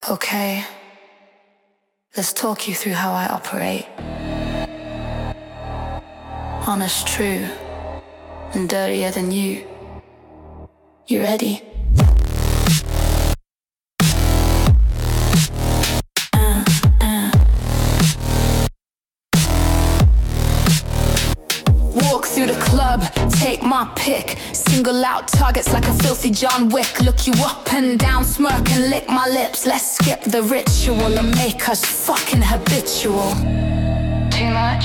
Okay, let's talk you through how I operate. Honest, true, and dirtier than you. You ready? Walk through the club, take my pick. Single out targets like a filthy John Wick. Look you up and down, smirk and lick my lips. Let's skip the ritual and make us fucking habitual. Too much?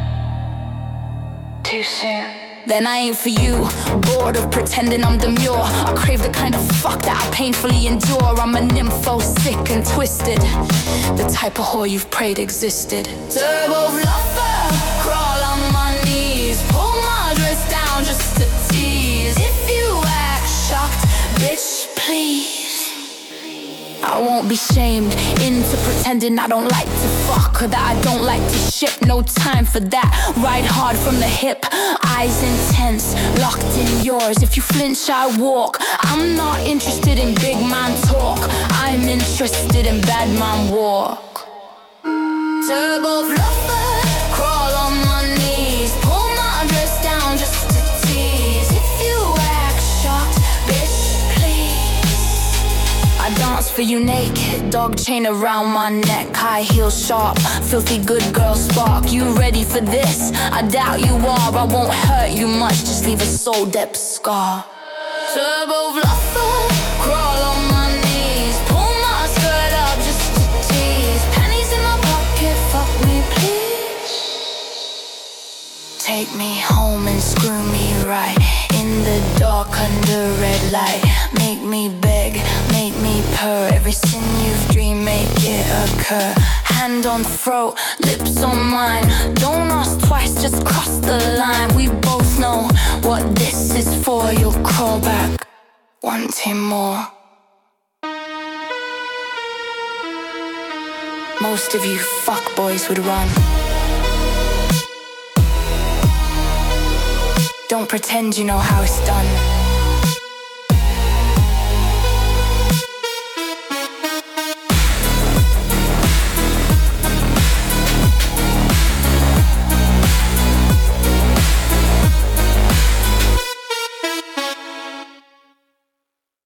Too soon? Then I ain't for you. Bored of pretending I'm demure. I crave the kind of fuck that I painfully endure. I'm a nympho, sick and twisted, the type of whore you've prayed existed. Turbo fluffer, crawl on my knees, pull my dress down just to tease. If you act shocked, bitch, please. I won't be shamed into pretending I don't like to fuck, or that I don't like to ship. No time for that. Ride hard from the hip, eyes intense, locked in yours. If you flinch, I walk. I'm not interested in big man talk, I'm interested in bad man walk. Turbo fluffer, crawl on my knees, pull my dress down just to tease. If you act shocked, bitch, please. I dance for you naked, dog chain around my neck, high heel sharp, filthy good girl spark. You ready for this? I doubt you are. I won't hurt you much, just leave a soul depth scar. Turbo fluffer, crawl on my knees, pull my skirt up just to tease. Pennies in my pocket, fuck me please. Take me home and screw me right, in the dark under red light. Make me beg, make me purr, every sin you've dreamed, make it occur. Hand on throat, lips on mine, don't ask twice, just cross the line. We both know what this is for. You'll crawl back, wanting more. Most of you fuckboys would run. Don't pretend you know how it's done.